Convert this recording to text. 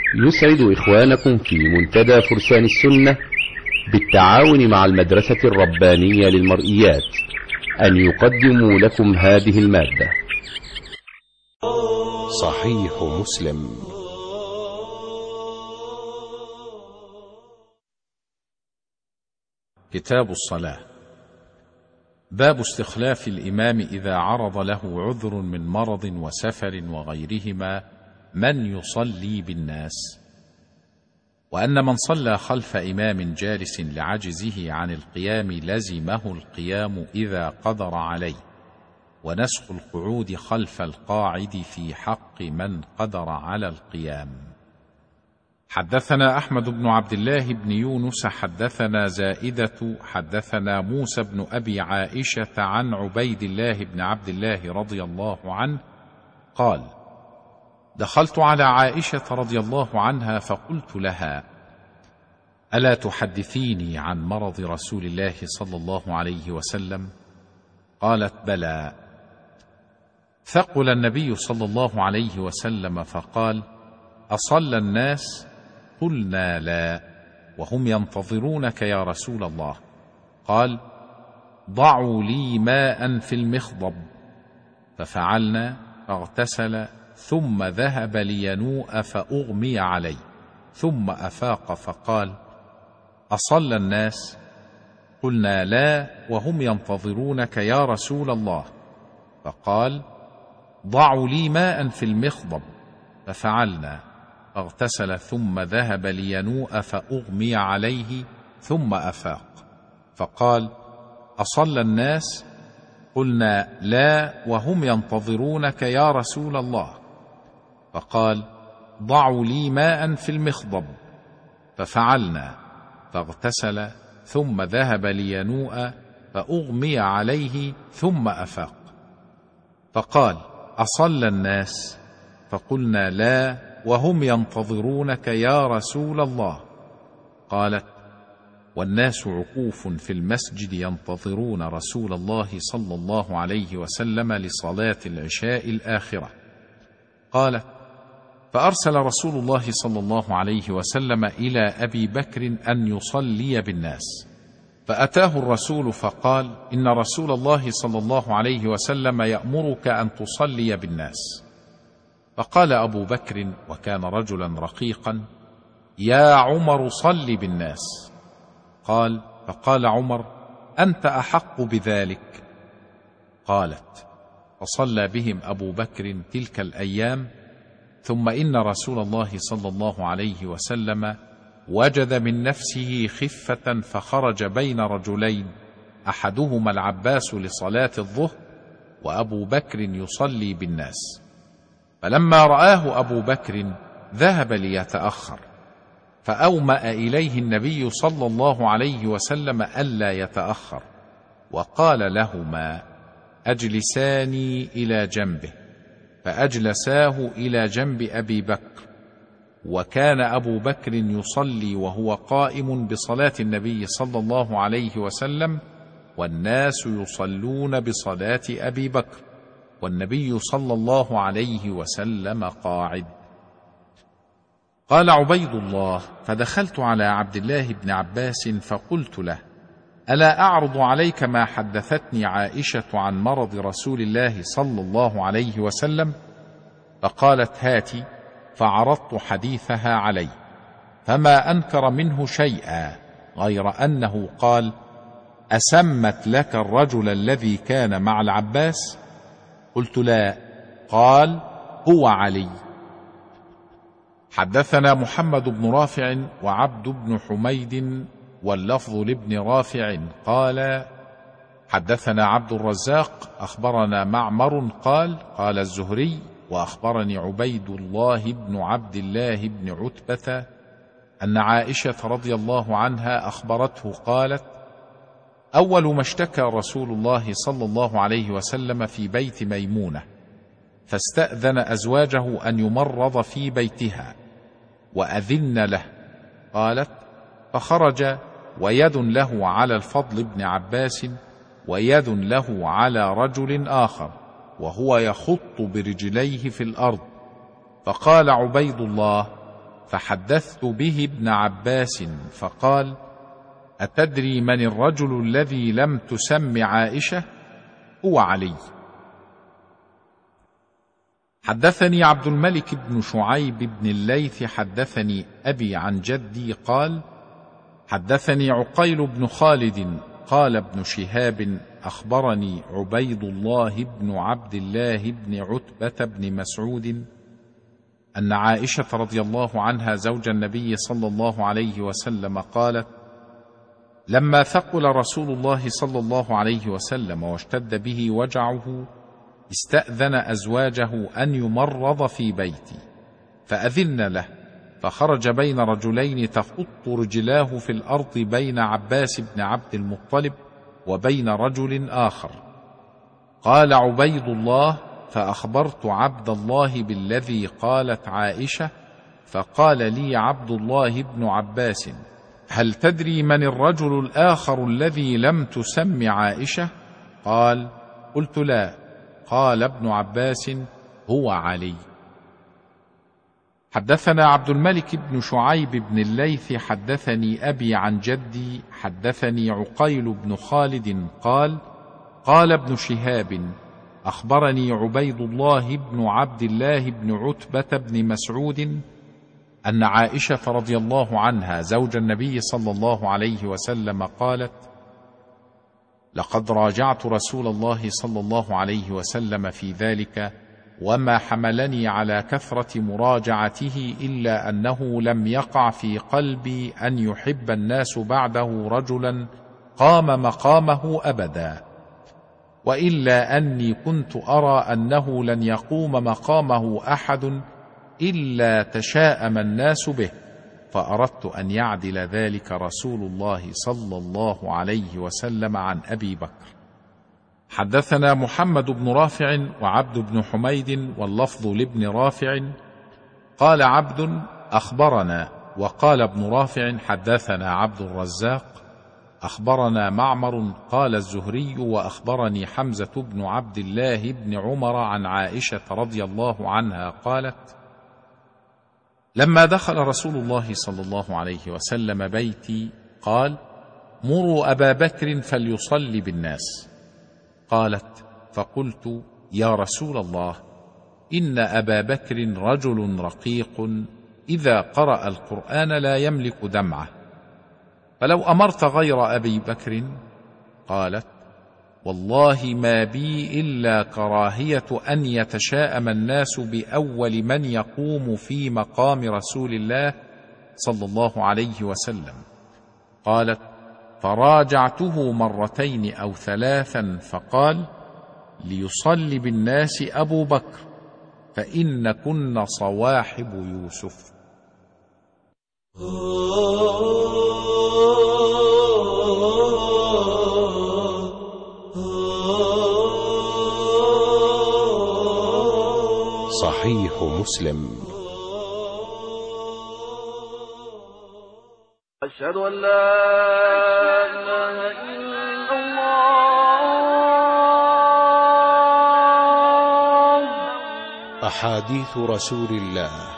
يسعد إخوانكم في منتدى فرسان السنة بالتعاون مع المدرسة الربانية للمرئيات أن يقدموا لكم هذه المادة. صحيح مسلم. كتاب الصلاة. باب استخلاف الإمام إذا عرض له عذر من مرض وسفر وغيرهما من يصلي بالناس، وأن من صلى خلف إمام جالس لعجزه عن القيام لزمه القيام إذا قدر عليه، ونسخ القعود خلف القاعد في حق من قدر على القيام. حدثنا أحمد بن عبد الله بن يونس حدثنا زائدة حدثنا موسى بن أبي عائشة عن عبيد الله بن عبد الله رضي الله عنه قال: دخلت على عائشة رضي الله عنها فقلت لها: ألا تحدثيني عن مرض رسول الله صلى الله عليه وسلم؟ قالت: بلى. ثقل النبي صلى الله عليه وسلم فقال: أصلى الناس؟ قلنا: لا، وهم ينتظرونك يا رسول الله. قال: ضعوا لي ماء في المخضب، ففعلنا، فاغتسل ثم ذهب لينوء فأغمي عليه، ثم أفاق فقال: أصلى الناس؟ قلنا: لا، وهم ينتظرونك يا رسول الله. فقال: ضعوا لي ماء في المخضب، ففعلنا، فاغتسل ثم ذهب لينوء فأغمي عليه ثم أفاق. فقال: أصلى الناس؟ قلنا: لا، وهم ينتظرونك يا رسول الله. فقال: ضعوا لي ماء في المخضب، ففعلنا، فاغتسل ثم ذهب لينوء فأغمي عليه ثم أفاق. فقال: أصلى الناس؟ فقلنا: لا، وهم ينتظرونك يا رسول الله. قالت: والناس عكوف في المسجد ينتظرون رسول الله صلى الله عليه وسلم لصلاة العشاء الآخرة. قالت: فأرسل رسول الله صلى الله عليه وسلم إلى أبي بكر أن يصلي بالناس، فأتاه الرسول فقال: إن رسول الله صلى الله عليه وسلم يأمرك أن تصلي بالناس. فقال أبو بكر وكان رجلا رقيقا: يا عمر صل بالناس. فقال عمر: أنت أحق بذلك. قالت: فصلى بهم أبو بكر تلك الأيام، ثم إن رسول الله صلى الله عليه وسلم وجد من نفسه خفة فخرج بين رجلين، أحدهما العباس لصلاة الظهر وأبو بكر يصلي بالناس، فلما رآه أبو بكر ذهب ليتأخر، فأومأ إليه النبي صلى الله عليه وسلم ألا يتأخر، وقال لهما: أجلساني إلى جنبه، فأجلساه إلى جنب أبي بكر. وكان أبو بكر يصلي وهو قائم بصلاة النبي صلى الله عليه وسلم، والناس يصلون بصلاة أبي بكر، والنبي صلى الله عليه وسلم قاعد. قال عبيد الله: فدخلت على عبد الله بن عباس فقلت له: ألا أعرض عليك ما حدثتني عائشة عن مرض رسول الله صلى الله عليه وسلم؟ فقالت: هاتي. فعرضت حديثها عليه، فما أنكر منه شيئا، غير أنه قال: أسمت لك الرجل الذي كان مع العباس؟ قلت: لا. قال: هو علي. حدثنا محمد بن رافع وعبد بن حميد واللفظ لابن رافع قال: حدثنا عبد الرزاق أخبرنا معمر قال الزهري: وأخبرني عبيد الله بن عبد الله بن عتبة أن عائشة رضي الله عنها أخبرته قالت: أول ما اشتكى رسول الله صلى الله عليه وسلم في بيت ميمونة، فاستأذن أزواجه أن يمرض في بيتها، وأذن له. قالت: فخرج ويد له على الفضل بن عباس، ويد له على رجل آخر، وهو يخط برجليه في الأرض. فقال عبيد الله: فحدثت به ابن عباس فقال: أتدري من الرجل الذي لم تسم عائشة؟ هو علي. حدثني عبد الملك بن شعيب بن الليث حدثني أبي عن جدي قال: حدثني عقيل بن خالد قال ابن شهاب: أخبرني عبيد الله بن عبد الله بن عتبة بن مسعود أن عائشة رضي الله عنها زوج النبي صلى الله عليه وسلم قالت: لما ثقل رسول الله صلى الله عليه وسلم واشتد به وجعه استأذن أزواجه أن يمرض في بيتي، فأذن له، فخرج بين رجلين تخط رجلاه في الأرض بين عباس بن عبد المطلب وبين رجل آخر. قال عبيد الله: فأخبرت عبد الله بالذي قالت عائشة، فقال لي عبد الله بن عباس: هل تدري من الرجل الآخر الذي لم تسم عائشة؟ قال: قلت لا. قال ابن عباس: هو علي. حدثنا عبد الملك بن شعيب بن الليث حدثني أبي عن جدي حدثني عقيل بن خالد قال: قال ابن شهاب: أخبرني عبيد الله بن عبد الله بن عتبة بن مسعود أن عائشة رضي الله عنها زوج النبي صلى الله عليه وسلم قالت: لقد راجعت رسول الله صلى الله عليه وسلم في ذلك، وما حملني على كثرة مراجعته إلا أنه لم يقع في قلبي أن يحب الناس بعده رجلا قام مقامه أبدا، وإلا أني كنت أرى أنه لن يقوم مقامه أحد إلا تشاءم الناس به، فأردت أن يعدل ذلك رسول الله صلى الله عليه وسلم عن أبي بكر. حدثنا محمد بن رافع وعبد بن حميد واللفظ لابن رافع قال عبد: أخبرنا، وقال ابن رافع: حدثنا عبد الرزاق أخبرنا معمر قال الزهري: وأخبرني حمزة بن عبد الله بن عمر عن عائشة رضي الله عنها قالت: لما دخل رسول الله صلى الله عليه وسلم بيتي قال: مروا أبا بكر فليصلي بالناس. قالت: فقلت: يا رسول الله، إن أبا بكر رجل رقيق إذا قرأ القرآن لا يملك دمعه، فلو أمرت غير أبي بكر. قالت: والله ما بي إلا كراهية أن يتشاءم الناس بأول من يقوم في مقام رسول الله صلى الله عليه وسلم. قالت: فراجعته مرتين أو ثلاثا فقال: ليصلي بالناس أبو بكر، فإن كن صواحب يوسف. صحيح مسلم. أشهد أن لا إله إلا الله. أحاديث رسول الله